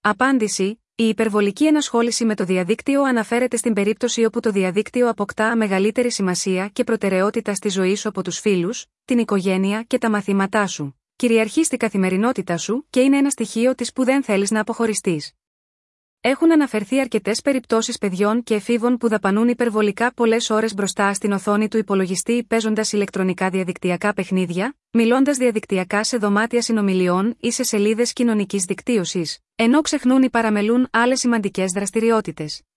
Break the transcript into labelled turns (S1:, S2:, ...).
S1: Απάντηση: η υπερβολική ενασχόληση με το διαδίκτυο αναφέρεται στην περίπτωση όπου το διαδίκτυο αποκτά μεγαλύτερη σημασία και προτεραιότητα στη ζωή σου από τους φίλους, την οικογένεια και τα μαθήματά σου. Κυριαρχεί στη καθημερινότητά σου και είναι ένα στοιχείο της που δεν θέλεις να αποχωριστείς. Έχουν αναφερθεί αρκετές περιπτώσεις παιδιών και εφήβων που δαπανούν υπερβολικά πολλές ώρες μπροστά στην οθόνη του υπολογιστή παίζοντας ηλεκτρονικά διαδικτυακά παιχνίδια, μιλώντας διαδικτυακά σε δωμάτια συνομιλιών ή σε σελίδες κοινωνικής δικτύωσης, ενώ ξεχνούν ή παραμελούν άλλες σημαντικές δραστηριότητες.